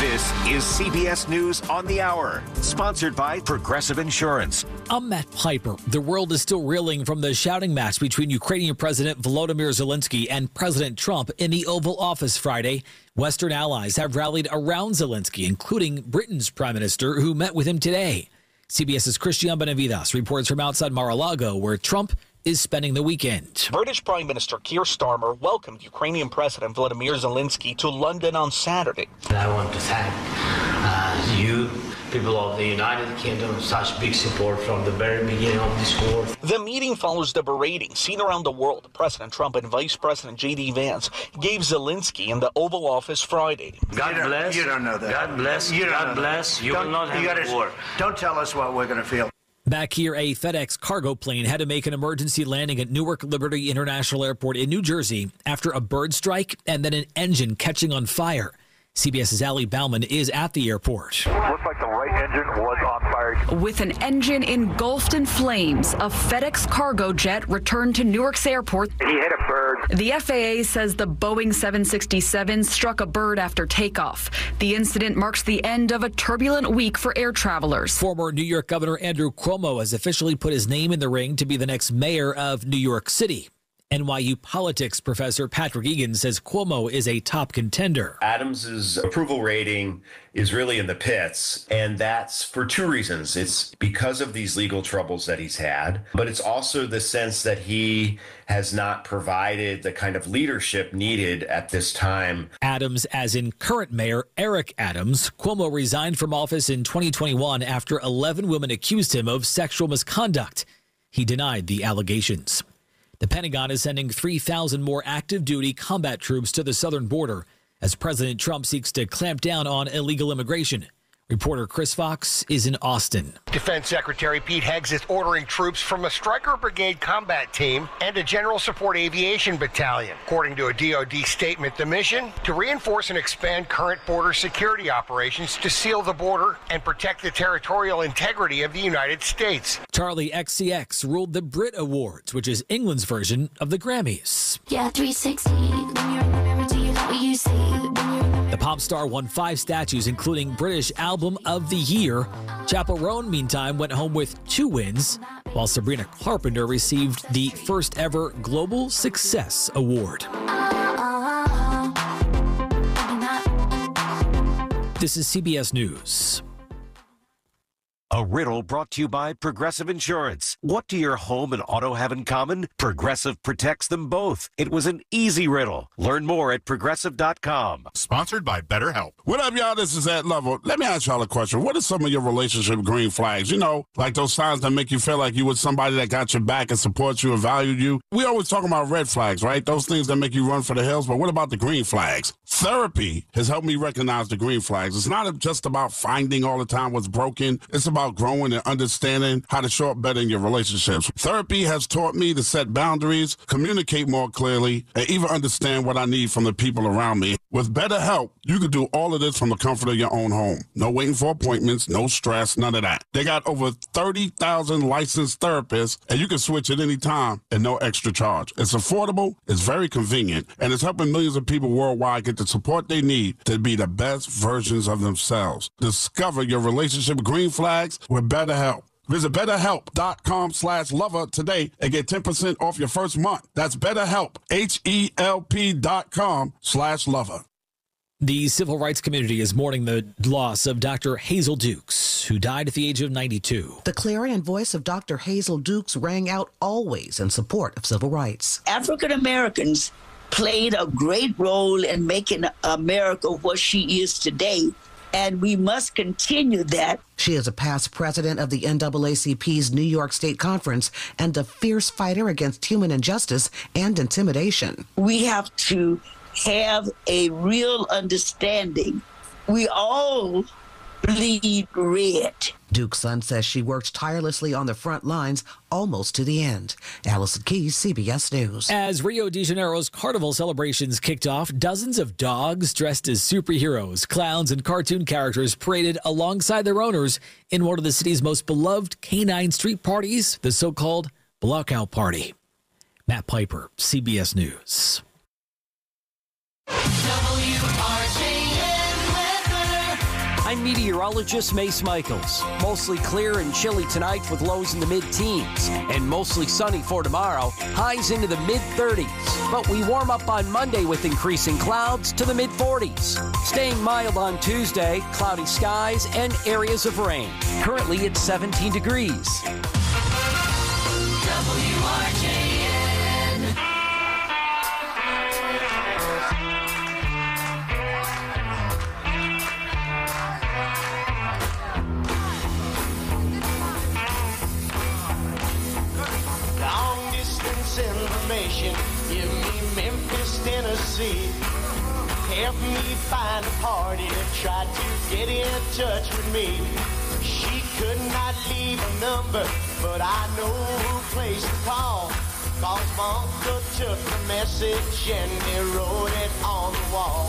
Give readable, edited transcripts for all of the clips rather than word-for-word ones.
This is CBS News on the Hour, sponsored by Progressive Insurance. I'm Matt Piper. The world is still reeling from the shouting match between Ukrainian President Volodymyr Zelensky and President Trump in the Oval Office Friday. Western allies have rallied around Zelensky, including Britain's Prime Minister, who met with him today. CBS's Christian Benavides reports from outside Mar-a-Lago, where Trump is spending the weekend. British Prime Minister Keir Starmer welcomed Ukrainian President Volodymyr Zelensky to London on Saturday. I want to thank you, people of the United Kingdom, such big support from the very beginning of this war. The meeting follows the berating seen around the world. President Trump and Vice President J.D. Vance gave Zelensky in the Oval Office Friday. God bless. You don't know that. God bless. You God bless. You will not have a war. Don't tell us what we're going to feel. Back here, a FedEx cargo plane had to make an emergency landing at Newark Liberty International Airport in New Jersey after a bird strike and then an engine catching on fire. CBS's Ali Bauman is at the airport. Looks like the right engine was on fire. With an engine engulfed in flames, a FedEx cargo jet returned to Newark's airport. He hit a bird. The FAA says the Boeing 767 struck a bird after takeoff. The incident marks the end of a turbulent week for air travelers. Former New York Governor Andrew Cuomo has officially put his name in the ring to be the next mayor of New York City. NYU politics professor Patrick Egan says Cuomo is a top contender. Adams's approval rating is really in the pits, and that's for two reasons. It's because of these legal troubles that he's had, but it's also the sense that he has not provided the kind of leadership needed at this time. Adams, as in current mayor Eric Adams. Cuomo resigned from office in 2021 after 11 women accused him of sexual misconduct. He denied the allegations. The Pentagon is sending 3,000 more active duty combat troops to the southern border as President Trump seeks to clamp down on illegal immigration. Reporter Chris Fox is in Austin. Defense Secretary Pete Heggs is ordering troops from a Stryker Brigade combat team and a General Support Aviation Battalion. According to a DoD statement, the mission to reinforce and expand current border security operations to seal the border and protect the territorial integrity of the United States. Charlie XCX ruled the Brit Awards, which is England's version of the Grammys. Yeah, 360. When you're in the mirror, do you like what you see? The pop star won 5 statues, including British Album of the Year. Chappell Roan, meantime, went home with 2 wins, while Sabrina Carpenter received the first ever Global Success Award. This is CBS News. A riddle brought to you by Progressive Insurance. What do your home and auto have in common? Progressive protects them both. It was an easy riddle. Learn more at Progressive.com. Sponsored by BetterHelp. What up, y'all? This is Ed Lovell. Let me ask y'all a question. What are some of your relationship green flags? You know, like those signs that make you feel like you with somebody that got your back and supports you and valued you. We always talk about red flags, right? Those things that make you run for the hills. But what about the green flags? Therapy has helped me recognize the green flags. It's not just about finding all the time what's broken. It's about growing and understanding how to show up better in your relationships. Therapy has taught me to set boundaries, communicate more clearly, and even understand what I need from the people around me. With BetterHelp, you can do all of this from the comfort of your own home. No waiting for appointments, no stress, none of that. They got over 30,000 licensed therapists, and you can switch at any time at no extra charge. It's affordable, it's very convenient, and it's helping millions of people worldwide get the support they need to be the best versions of themselves. Discover your relationship green flags with BetterHelp. Visit BetterHelp.com/lover today and get 10% off your first month. That's BetterHelp, HELP.com/lover. The civil rights community is mourning the loss of Dr. Hazel Dukes, who died at the age of 92. The clarion voice of Dr. Hazel Dukes rang out always in support of civil rights. African Americans played a great role in making America what she is today, and we must continue that. She is a past president of the NAACP's New York State Conference and a fierce fighter against human injustice and intimidation. We have to have a real understanding. We all bleed red. Duke's son says she worked tirelessly on the front lines almost to the end. Allison Keys, CBS News. As Rio de Janeiro's carnival celebrations kicked off, dozens of dogs dressed as superheroes, clowns, and cartoon characters paraded alongside their owners in one of the city's most beloved canine street parties, the so-called Blockout Party. Matt Piper, CBS News. WRJN weather. I'm meteorologist Mace Michaels. Mostly clear and chilly tonight with lows in the mid-teens, and mostly sunny for tomorrow, highs into the mid-30s. But we warm up on Monday with increasing clouds to the mid-40s. Staying mild on Tuesday, cloudy skies and areas of rain. Currently it's 17 degrees. WRJN. Long distance information, give me Memphis, Tennessee. Help me find a party that tried to get in touch with me. She could not leave a number, but I know who place to call. Cause my uncle took the message and he wrote it on the wall.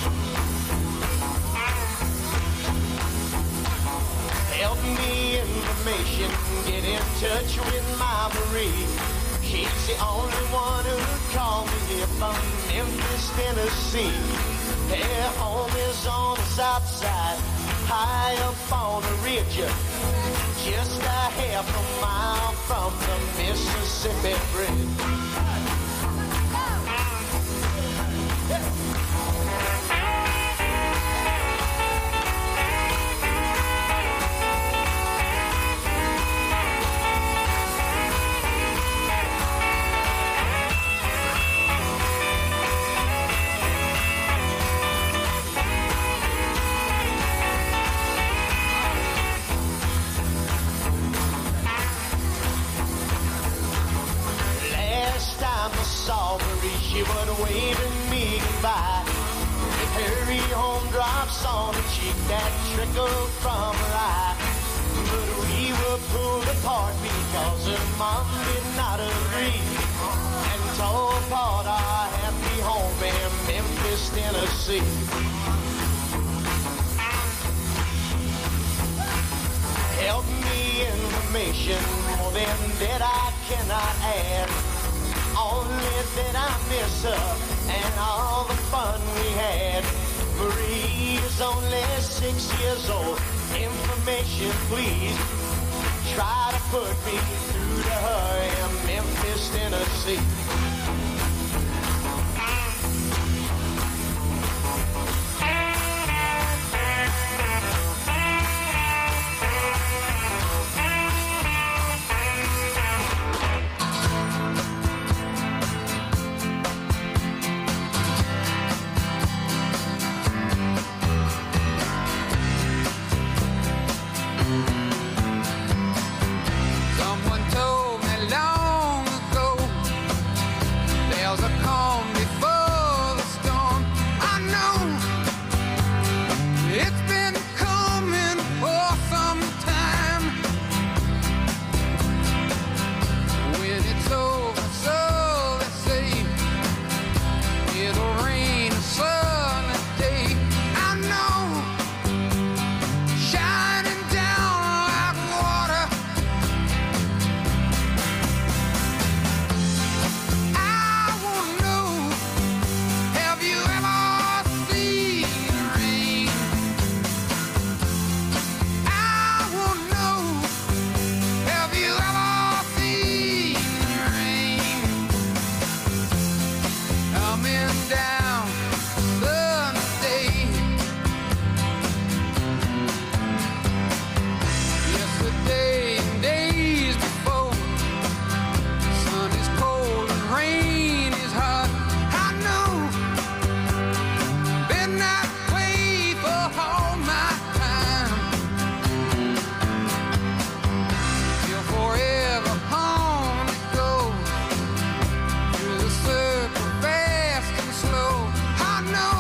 Help me information, get in touch with my Marie. She's the only one who called me here from Memphis, Tennessee. Her home is on the south side, high up on the ridge, just a half a mile from the Mississippi Bridge. She was waving me goodbye. With hurry home drops on the cheek that trickled from her eye. But we were pulled apart because her mom did not agree and tore apart our happy home in Memphis, Tennessee. Help me information, more than that I cannot add. Only that I miss her and all the fun we had. Marie is only 6 years old. Information, please. Try to put me through to her in Memphis, Tennessee. Someone told me long ago there's a calm before the storm. I know it's been coming for some time. When it's over, so they say it'll rain a sunny day. I know, shining down like water. I wanna know, have you ever seen rain? I wanna know, have you ever seen rain? Coming down Sunday. Yesterday and days before, sun is cold and rain is hot. I know, been that way for all my time. Till forever on it goes, through the circle fast and slow. I know,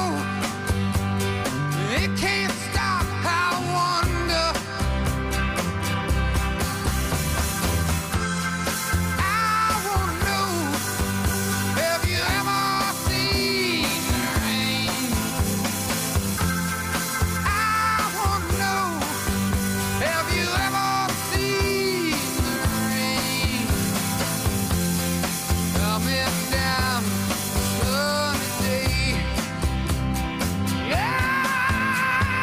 it can't stop. I wonder, I wanna know, have you ever seen rain? I wanna know, have you ever seen rain? Coming down sunny day. Yeah.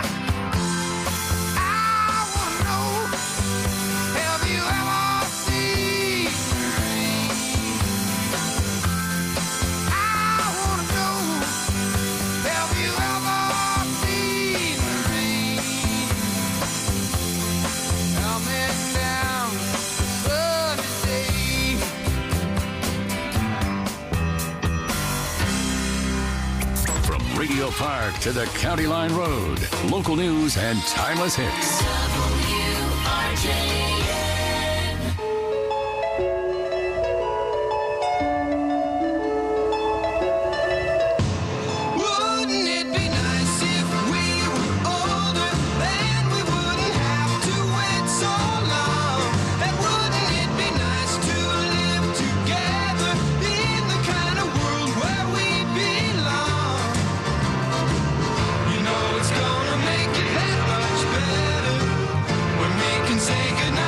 Park to the County Line Road. Local news and timeless hits. WRJN. Say goodnight.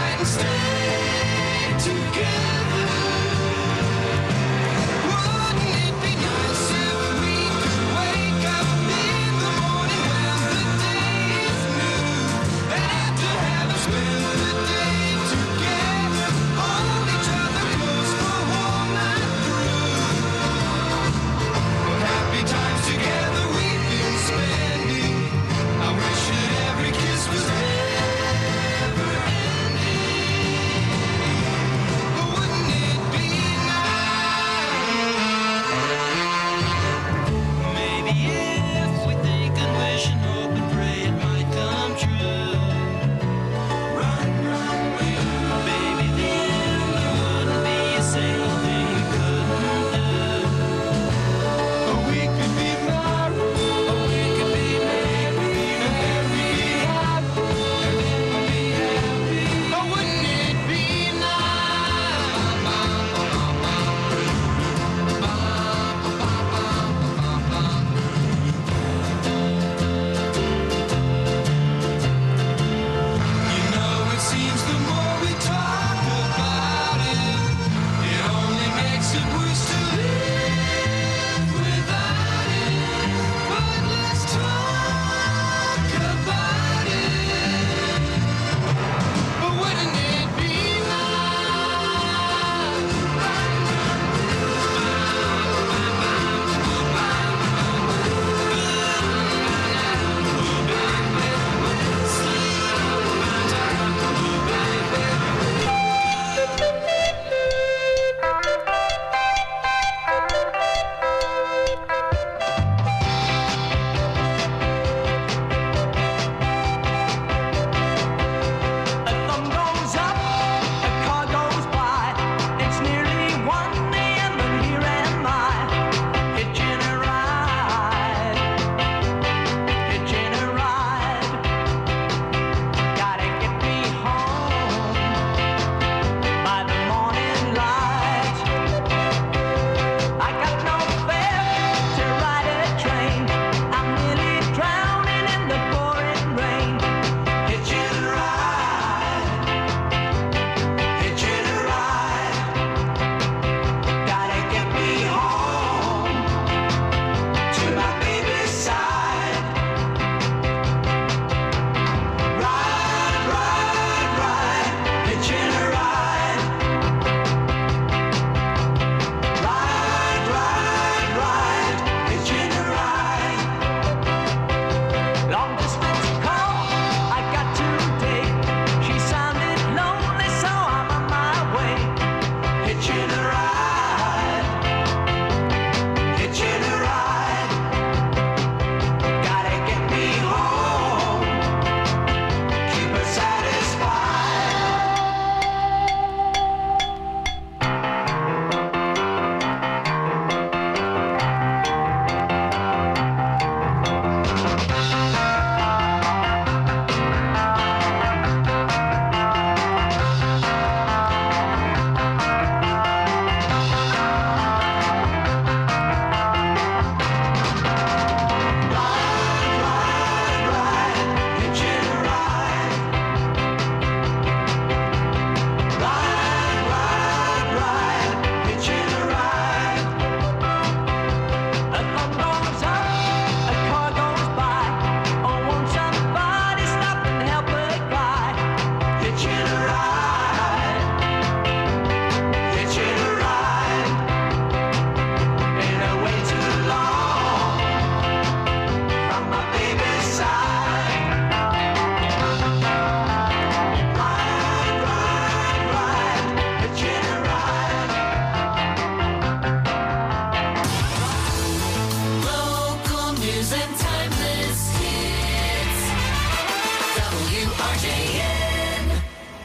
WJN.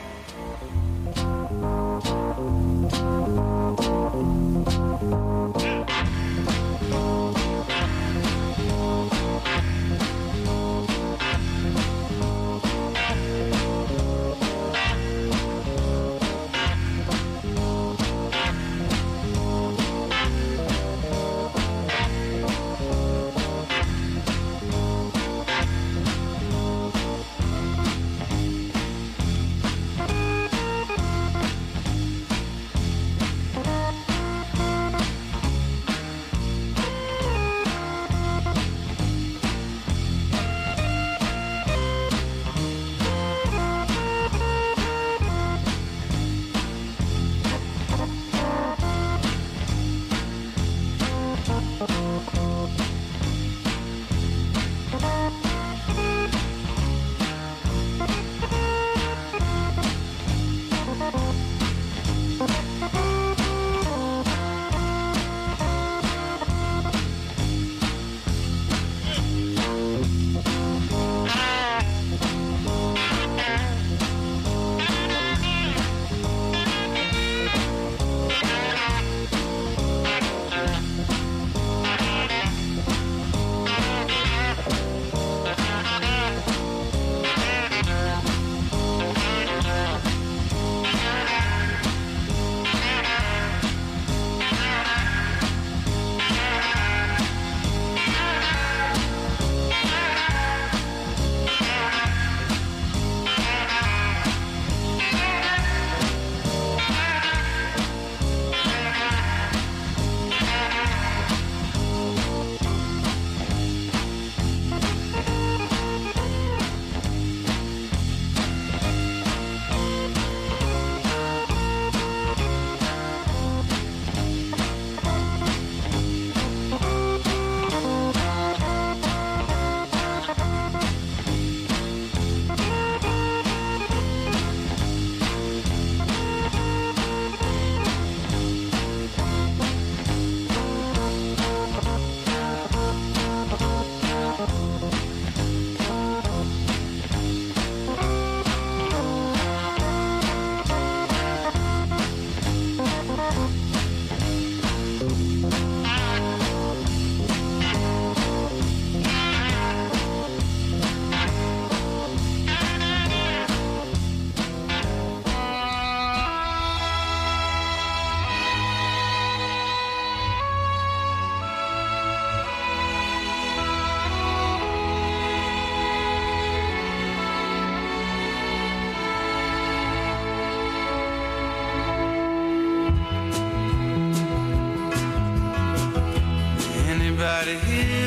Anybody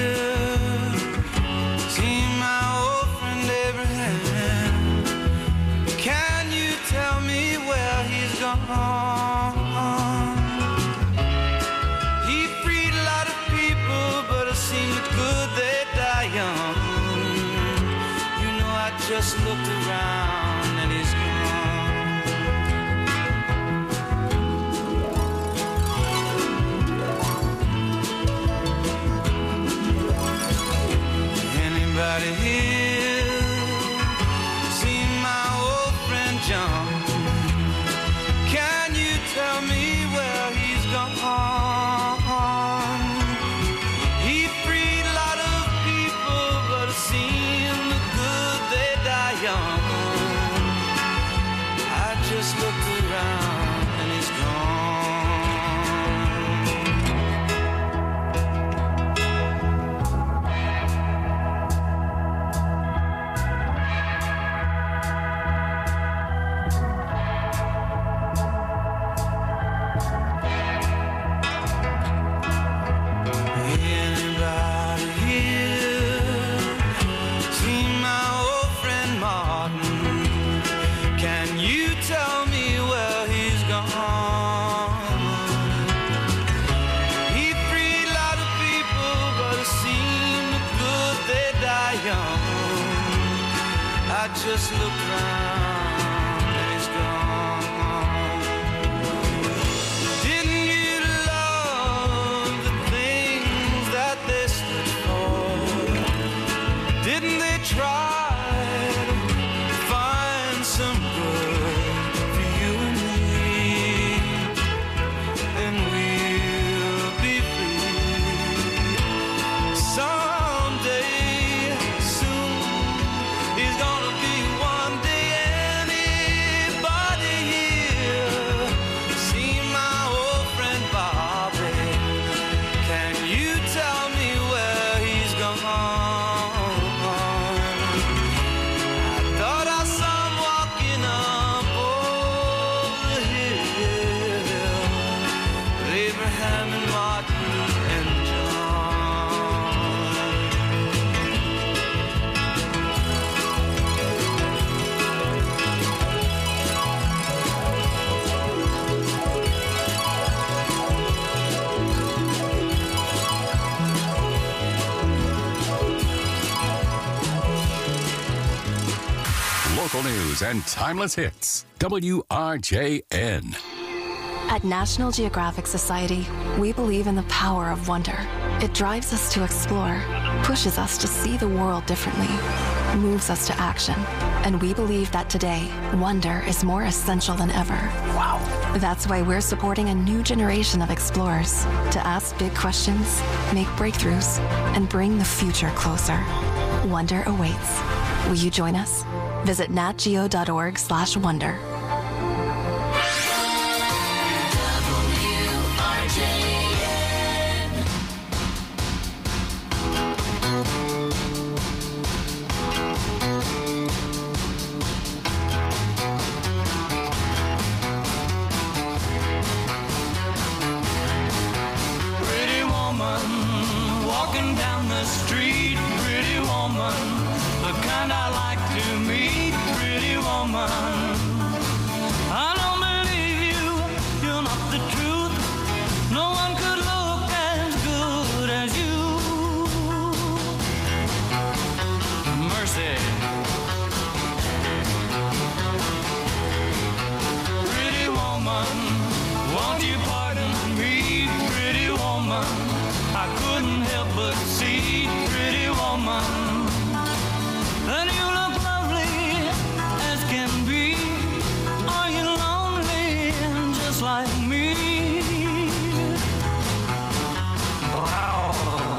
here seen my old friend Abraham? Can you tell me where he's gone? He freed a lot of people, but it seemed good they die young. You know, I just looked around and he's gone. Anybody here seen my old friend John? Can you tell me where he's gone? He freed a lot of people, but it seemed good they die young. I just looked around and he's gone. I just looked around and he's gone. Didn't you love the things that they stood for? Didn't they try to find Local news and timeless hits. WRJN. At National Geographic Society, we believe in the power of wonder. It drives us to explore, pushes us to see the world differently, moves us to action. And we believe that today, wonder is more essential than ever. Wow. That's why we're supporting a new generation of explorers to ask big questions, make breakthroughs, and bring the future closer. Wonder awaits. Will you join us? Visit natgeo.org/wonder. Pretty woman walking down the street, pretty woman, the kind I like to meet, pretty woman. I don't believe you, you're not the truth. No one could look as good as you. Mercy. Pretty woman, won't you pardon me, pretty woman? I couldn't help but see, pretty woman, that you look lovely as can be. Are you lonely just like me? Wow.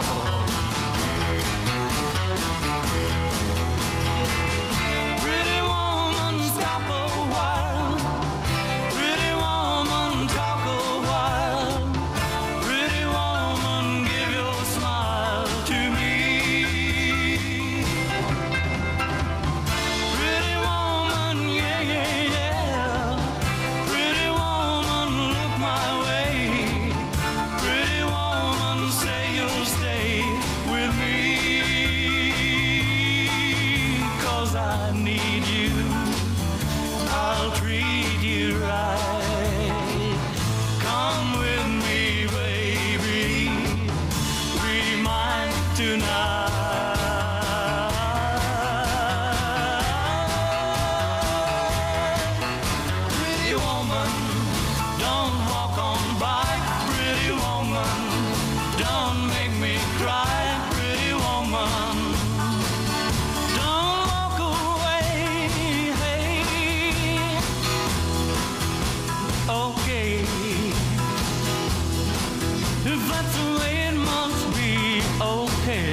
Pretty woman, stop a while. Pretty woman, talk a while. Pretty woman, give your smile to me. Pretty woman, yeah, yeah, yeah. Pretty woman, look my way. Pretty woman, say you'll stay with me. 'Cause I need you. I'll treat you right. Come with me, baby. Be mine tonight. Pretty woman, don't walk on by. Pretty woman, don't make me cry. Pretty woman, don't walk away. Hey, okay. If that's the way it must be, okay.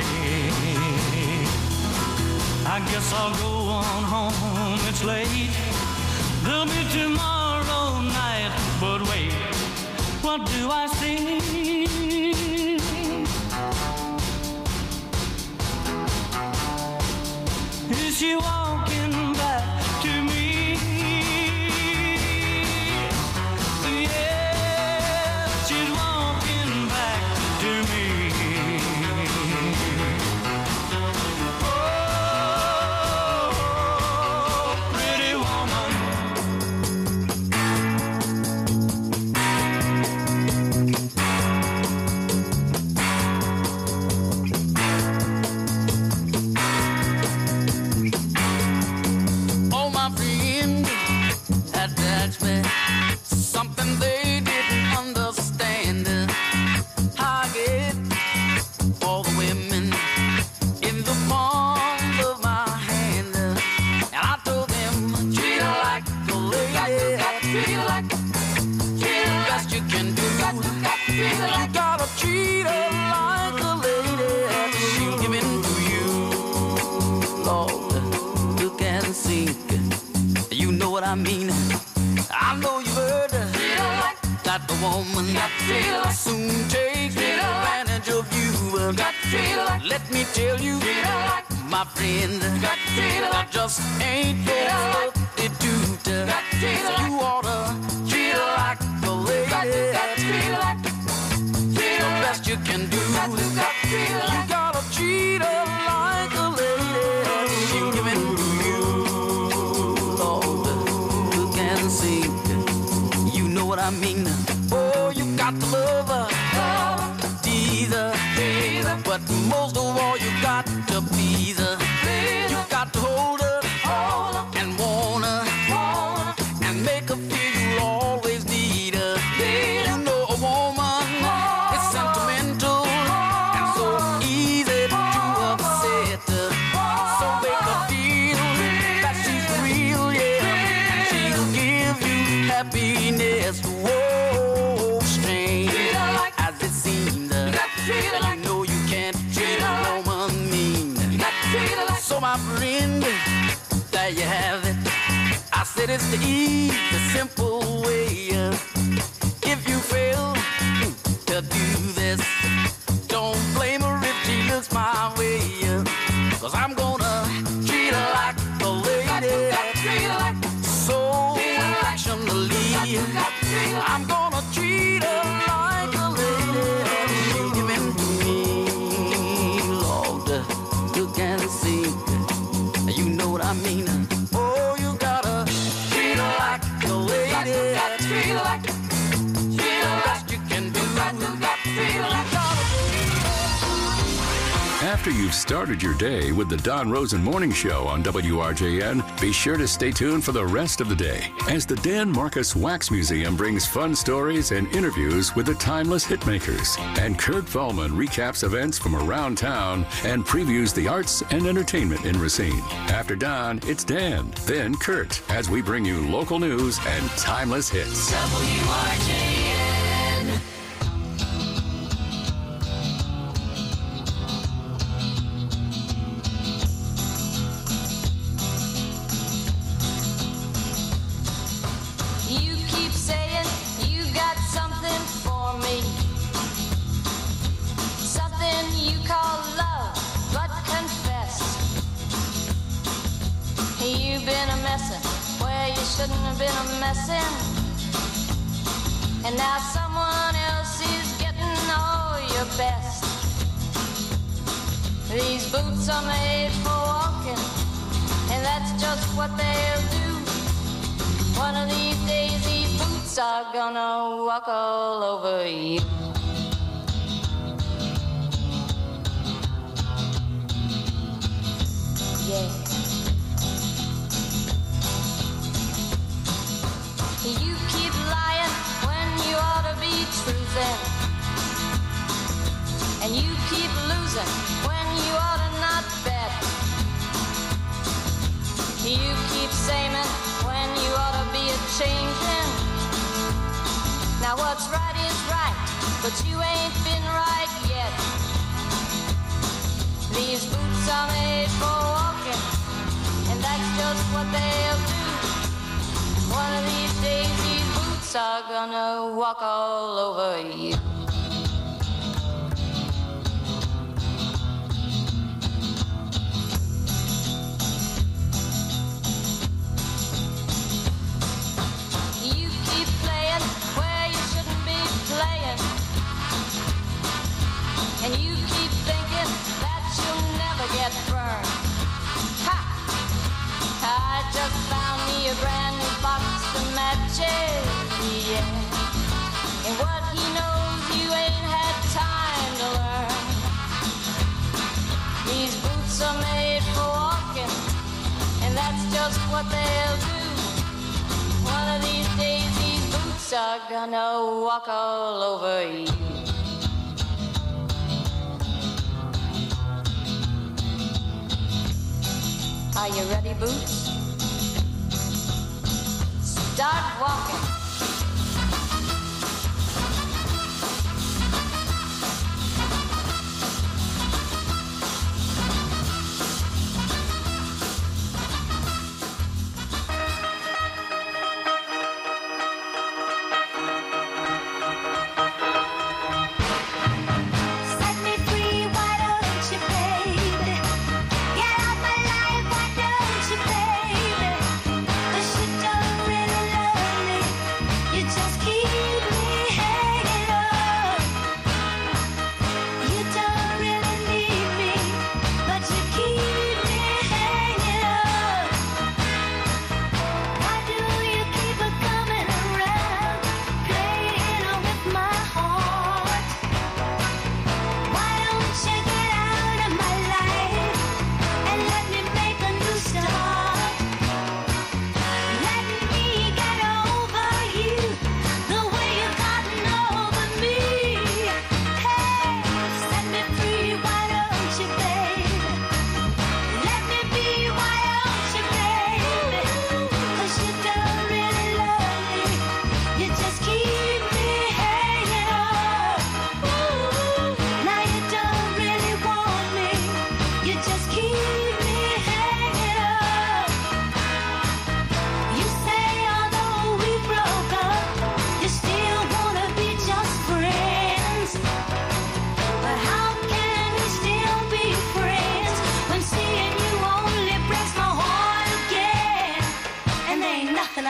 I guess I'll go on home, it's late. There'll be tomorrow night, but wait, what do I see? Is she walking back to me? Yes, she's walking back to me. Oh, pretty woman. Oh, my friend had to ask me something they didn't understand. I get all the women in the palm of my hand, and I told them, treat her like a lady. Treat her like the best you can do. You gotta treat her like a lady. She'll give in to you, Lord. You can sink. You know what I mean. I know you've heard that the woman soon take advantage of you. Let me tell you, my friend, that just ain't your substitute. So you oughta treat her like a lady. The best you can do. You gotta treat her like a lady. She'll give in to you, Lord. You can sing. You know what I mean. Oh, you got to love her, tease her, but most of all, you got to please her. You got to hold her and there you have it. I said it's the easy, simple way. If you fail to do this, don't blame her if she looks my way. 'Cause I'm gonna treat her like a lady, so affectionately. I'm gonna treat her like a lady. Give him to me, Lord, look and see. You know what I mean? Oh, you gotta treat her like a lady. Treat her like the best you can do. Treat her like After you've started your day with the Don Rosen Morning Show on WRJN, be sure to stay tuned for the rest of the day as the Dan Marcus Wax Museum brings fun stories and interviews with the timeless hitmakers. And Kurt Vollman recaps events from around town and previews the arts and entertainment in Racine. After Don, it's Dan, then Kurt, as we bring you local news and timeless hits. WRJN. Shouldn't have been a messin', and now someone else is getting all your best. These boots are made for walking, and that's just what they'll do. One of these days these boots are gonna walk all over you. Yeah. You keep lying when you ought to be truthin', and you keep losing when you ought to not bet. You keep saying when you ought to be a-changin'. Now what's right is right, but you ain't been right yet. These boots are made for walking, and that's just what they'll do. One of these days these boots are gonna walk all over you. You keep playing where you shouldn't be playing, and you keep thinking that you'll never get burned. Ha! I just found me a brand new box of matches, yeah. And what he knows you ain't had time to learn. These boots are made for walking, and that's just what they'll do. One of these days these boots are gonna walk all over you. Are you ready, Boots? Start walking. Set me free, why don't you, baby? Get out my life, why don't you, baby? 'Cause you don't really love me.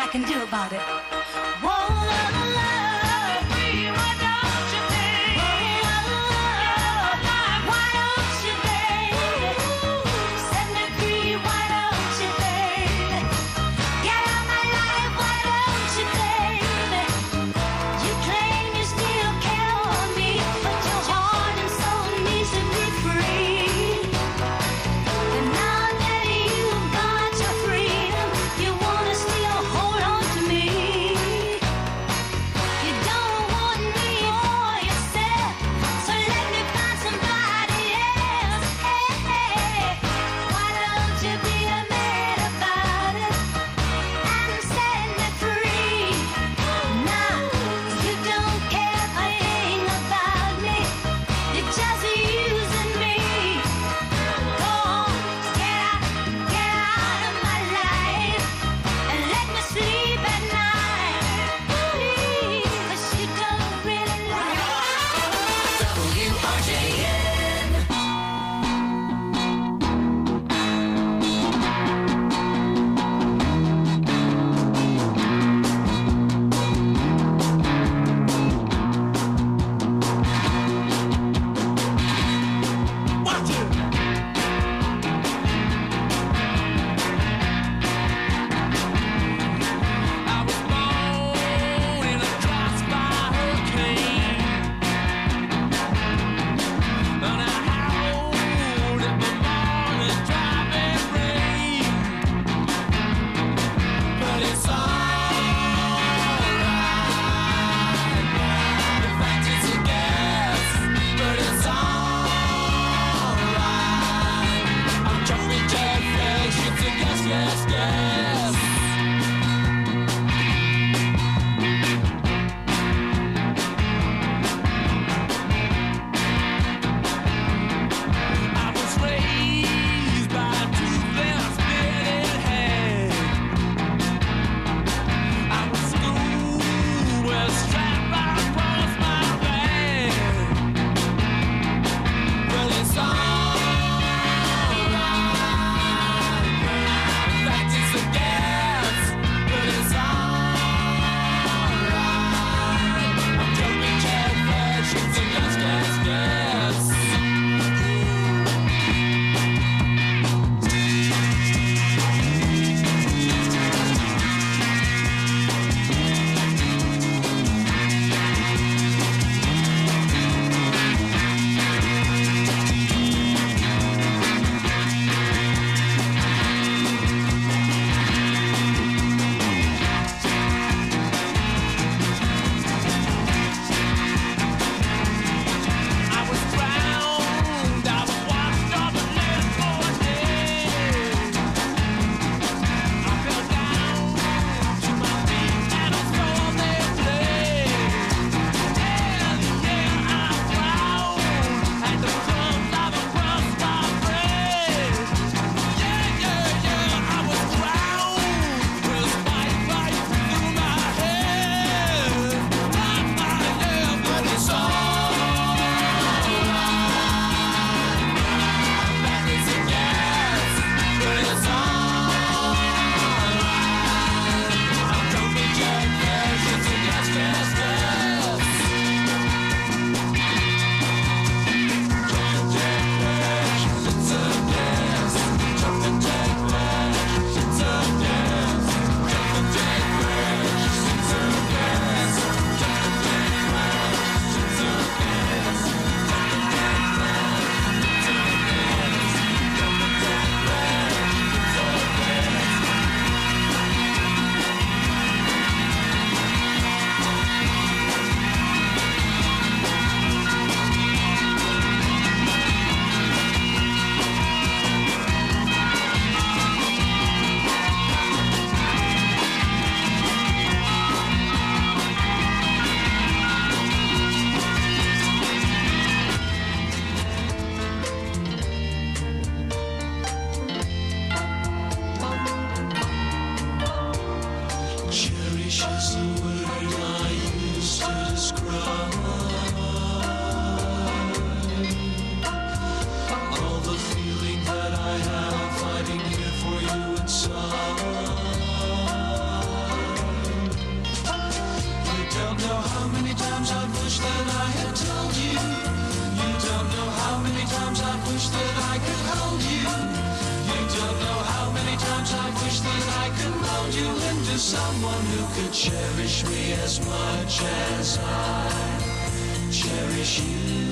I can do about it. Whoa, love, free, why don't you, babe? Why don't you, babe? Set me free, why don't you, babe? Get out my life, why don't you, babe? You claim you still care for me, but your heart and soul needs to be free. And now that you've got your freedom, you wanna still hold on to me. wish that I could mold you into someone who could cherish me as much as I cherish you.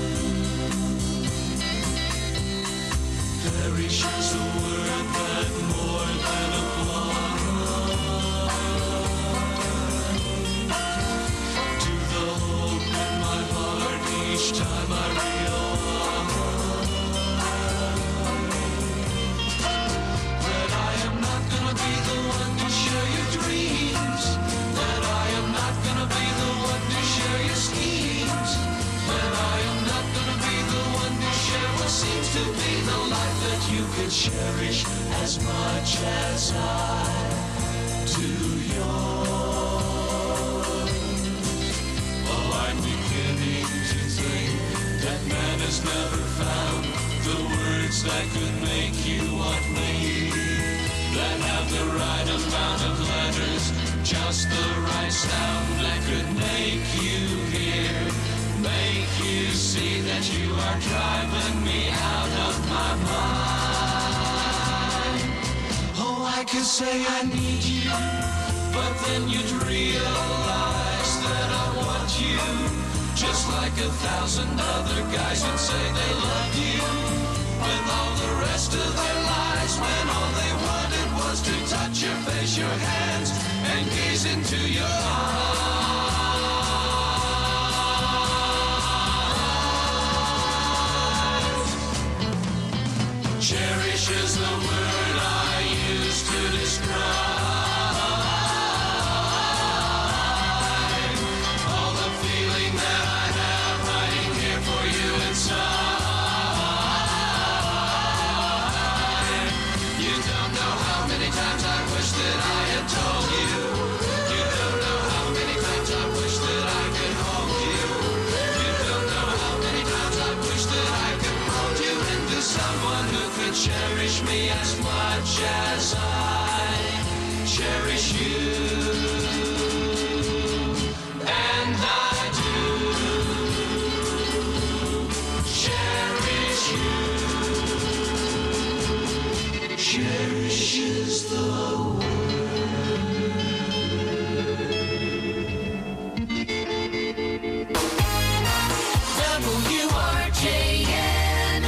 Perish is a word that more than applies to the hope in my heart each time I realize that I am not gonna be the one to share your dreams, that I am not gonna be the one to share your schemes, that I am not gonna be the one to share what seems to be the life that you could cherish as much as I do yours. Oh, I'm beginning to think that man has never found the words that could make you want me, that have the right amount of letters, just the right sound that could make you hear, make you see that you are driving me out of my mind. Oh, I could say I need you, but then you'd realize that I want you, just like 1,000 other guys would say they loved you, with all the rest of their lives, when all they wanted was to touch your face, your hands, and gaze into your eyes. Cherish is the word I use to describe all the feeling that I have hiding here for you inside. You don't know how many times I wish that I had told you. You don't know how many times I wish that I could hold you. You don't know how many times I wish that I could mold you into someone who could cherish me as much as I cherish you. And I do cherish you. Cherish is the WRJN.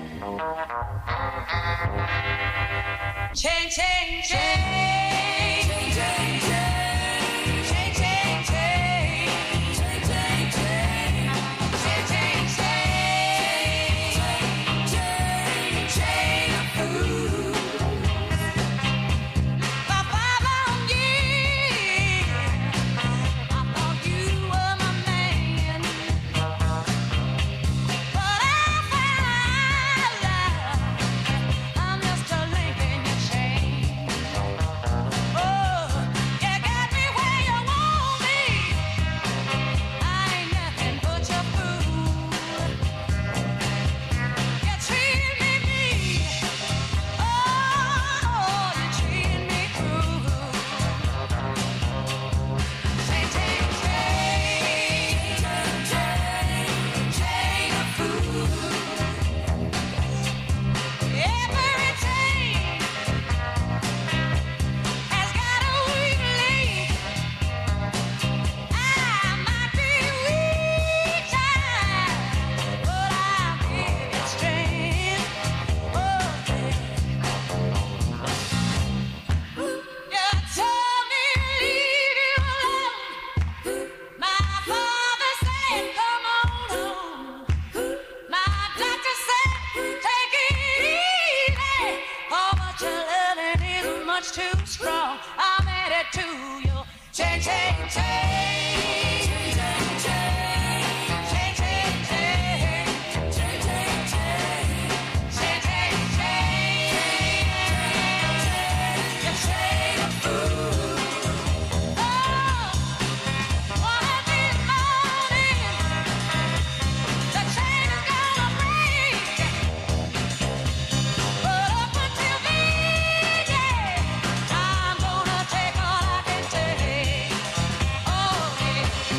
Chain, chain, chain. Chain, chain, chain. Chain, chain, chain. Chain, chain, chain. Chain, chain, chain. Chain of food. For 5 long years, I thought you were my man. But I found out I'm just a link in your chain. Oh, you got me where you want me. I ain't nothing but your fool. You treat me mean. Oh, you treat me cruel. Chain, chain, chain. Chain of food. Every chain has got a weak link. I might be weak, child, but I'll give it strength. Oh, you told me leave you alone. My father said come on home. My doctor said take it easy. Oh, but your loving is much too strong. I'm headed to you. Chain, chain, chain. Chain, chain, chain. Chain, chain, chain. Chain, chain, chain. Chain, chain, chain. Your chain of food. Oh, one of these mornings, the chain is gonna break. But up until then, yeah, I'm gonna take all I can take. Oh, yeah.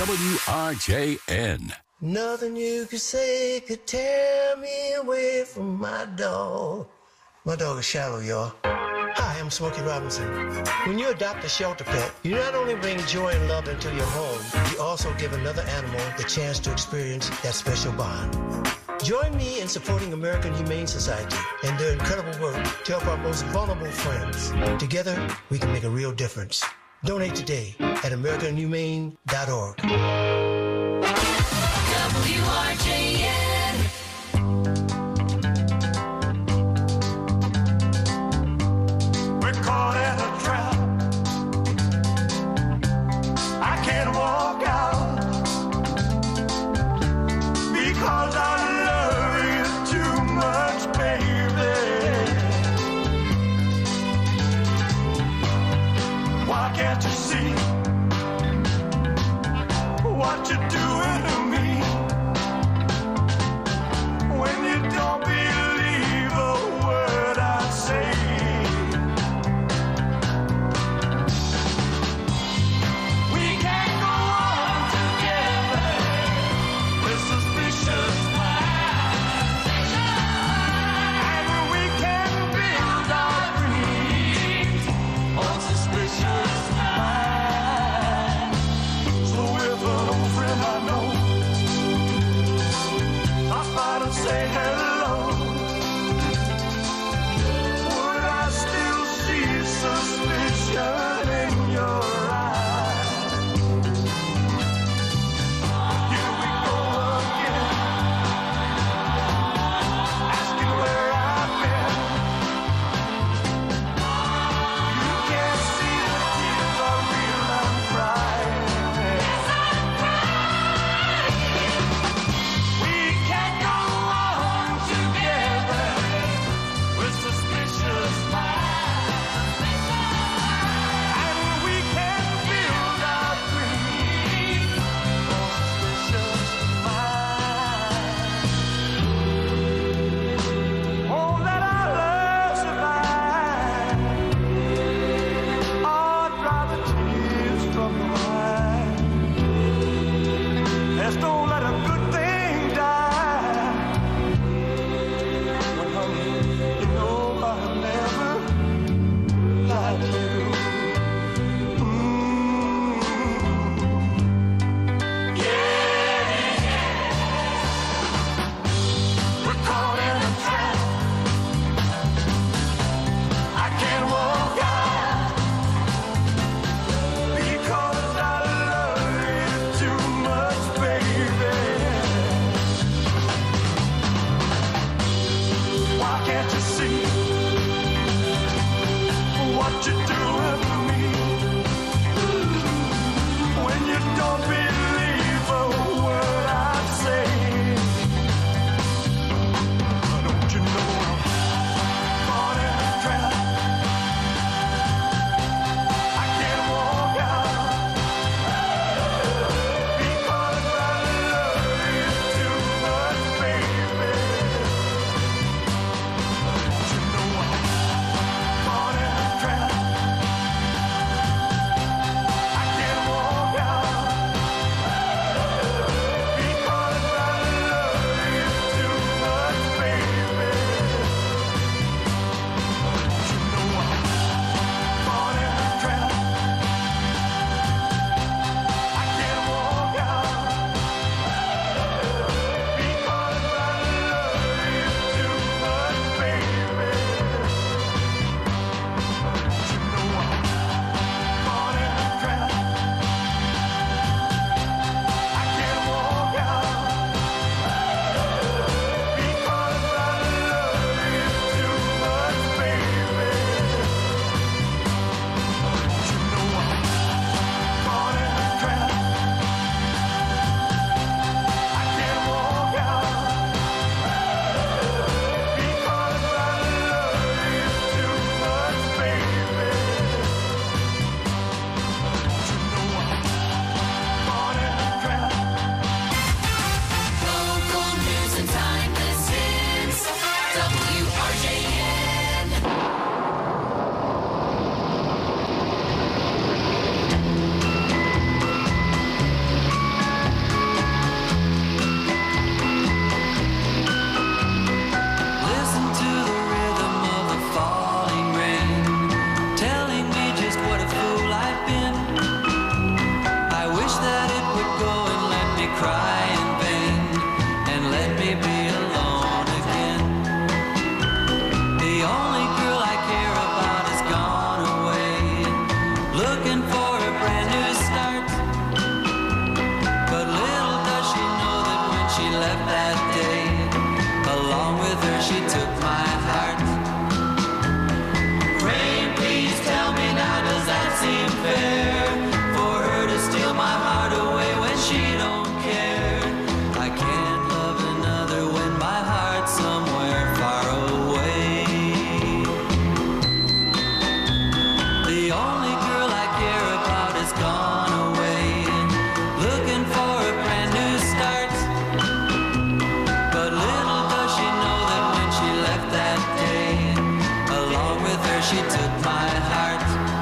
WRJN. Nothing you could say could tear me away from my dog. My dog is Shallow, y'all. Hi, I'm Smokey Robinson. When you adopt a shelter pet, you not only bring joy and love into your home, you also give another animal the chance to experience that special bond. Join me in supporting American Humane Society and their incredible work to help our most vulnerable friends. Together, we can make a real difference. Donate today at AmericanHumane.org. WRJN. We're caught in a trap. I can't walk out because I love you too much, baby. Why can't you see what she took my heart. Rain, please tell me now, does that seem fair? For her to steal my heart away when she don't care. I can't love another when my heart's somewhere far away. The only girl I care about is gone away, looking for a brand new start. But little does she know that when she left that day, along with her she took my heart.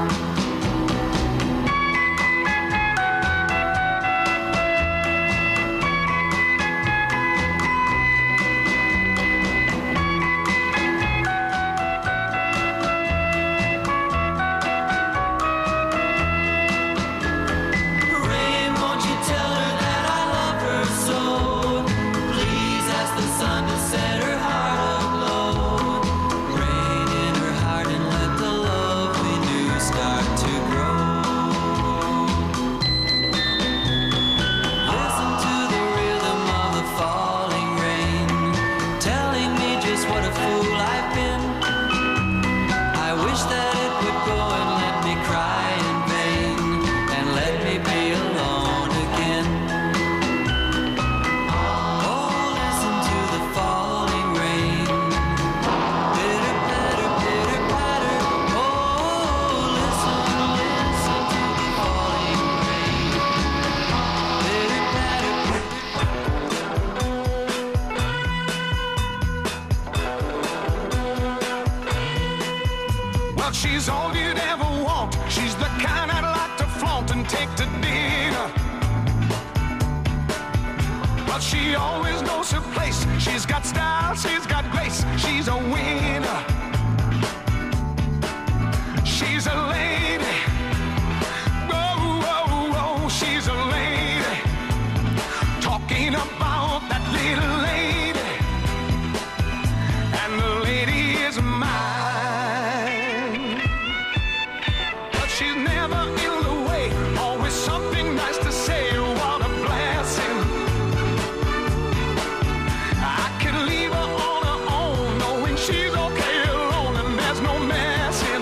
Rain, won't you tell her that I love her so? Please ask the sun to set her heart aglow. Rain in her heart and let the love we knew start to grow. Listen to the rhythm of the falling rain, telling me just what a fool I've been. I wish that it would go and let me cry in vain, and let me be alone again. Oh, listen to the falling rain. Pitter patter, pitter patter. Oh, listen, listen to the falling rain. Pitter patter, Well, she's all you'd ever want. She's the kind I'd like to flaunt and take to dinner. But she always knows her place. She's got style, she's got grace. She's a winner. She's a lady. Oh, oh, oh, she's a lady. Talking about that little lady. And the lady is mine. But she's never in the way. Always something nice to say. What a blessing. I could leave her on her own, knowing she's okay alone and there's no messing.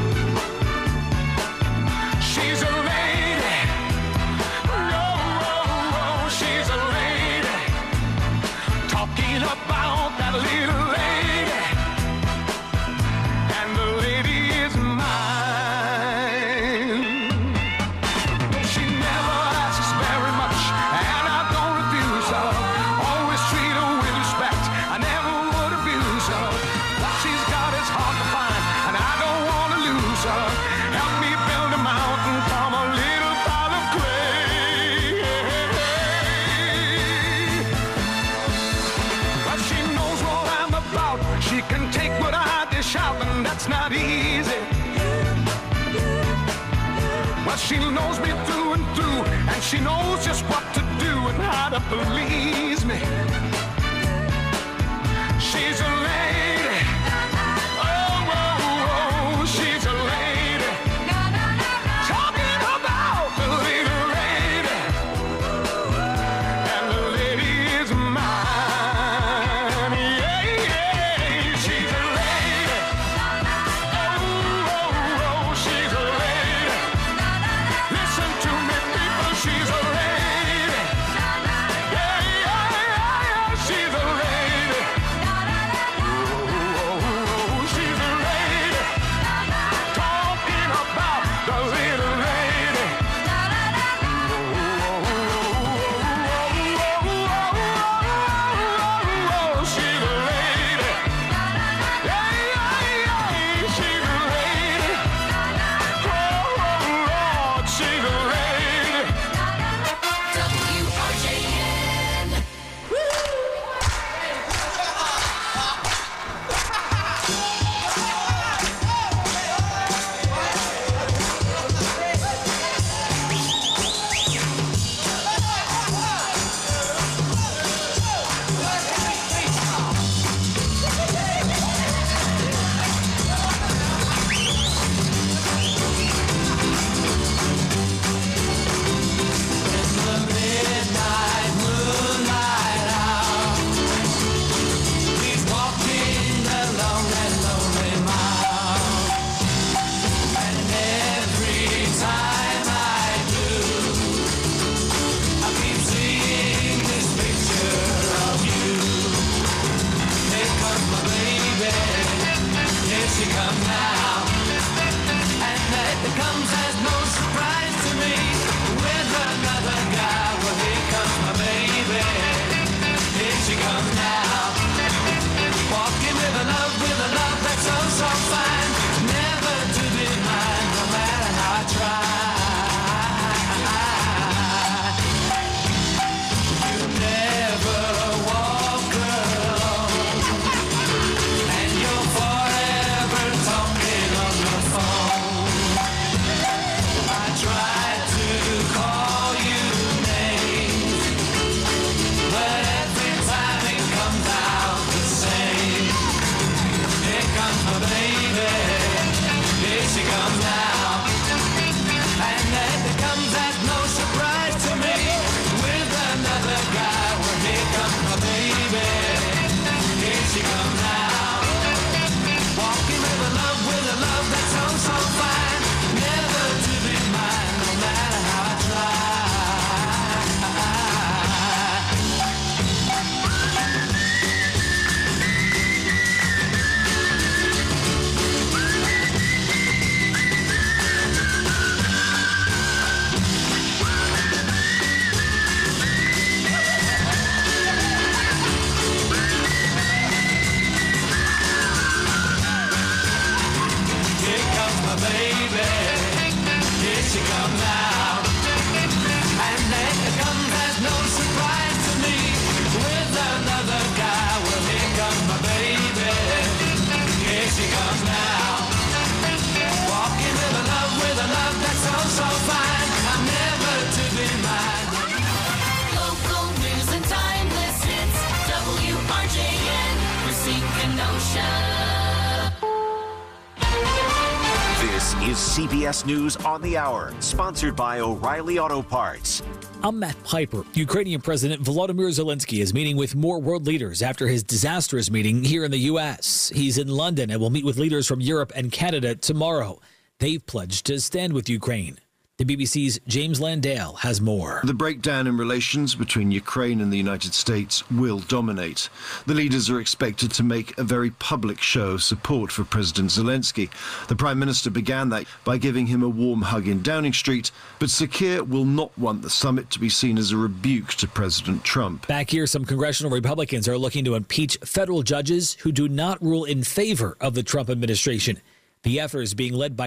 She's a lady. Oh, oh, oh, she's a lady. Talking about that little lady. And the lady is mine. She never asks very much, and I don't refuse her. Always treat her with respect. I never would abuse her. What she's got is hard to find, and I don't want to lose her. Help me build a mountain from a little pile of clay. But she knows what I'm about. She can take what I dish out, and that's not easy. But she knows me through and through, and she knows just what to do and how to please me. She's a lady. Oh, oh, oh, she's a lady. Talking about the little lady. And the lady is mine. Yeah, yeah, she's a lady. Oh, oh, oh, she's a lady. Listen to me, people, she's a lady. Yeah, yeah, yeah, yeah. come now. And that comes as no surprise to me. With another guy, well, here comes my baby. Here she comes now. Walking with a love that's so, so fine. Never to be mine, no matter how I try. You never walk alone. And you're forever talking on the phone. I try to call you names, but every time it comes out the same. Here comes my baby, here she comes now. And that comes as no surprise to me. With another guy, well, here comes my baby, here she comes now. Walking with a love that's so, so fine. Never to be mine, no matter how I try. Here comes my baby, here she comes now. And that comes as no surprise to me. With another guy, well, here comes my baby, here she comes now. Walking with a love that's so, so fine. I'm never to be mine. Local news and timeless hits. WRJN, Racine Kenosha. This is CBS News on the Hour, sponsored by O'Reilly Auto Parts. I'm Matt Piper. Ukrainian President Volodymyr Zelensky is meeting with more world leaders after his disastrous meeting here in the U.S. He's in London and will meet with leaders from Europe and Canada tomorrow. They've pledged to stand with Ukraine. The BBC's James Landale has more. The breakdown in relations between Ukraine and the United States will dominate. The leaders are expected to make a very public show of support for President Zelensky. The Prime Minister began that by giving him a warm hug in Downing Street, but Sir Keir will not want the summit to be seen as a rebuke to President Trump. Back here, some congressional Republicans are looking to impeach federal judges who do not rule in favor of the Trump administration. The effort is being led by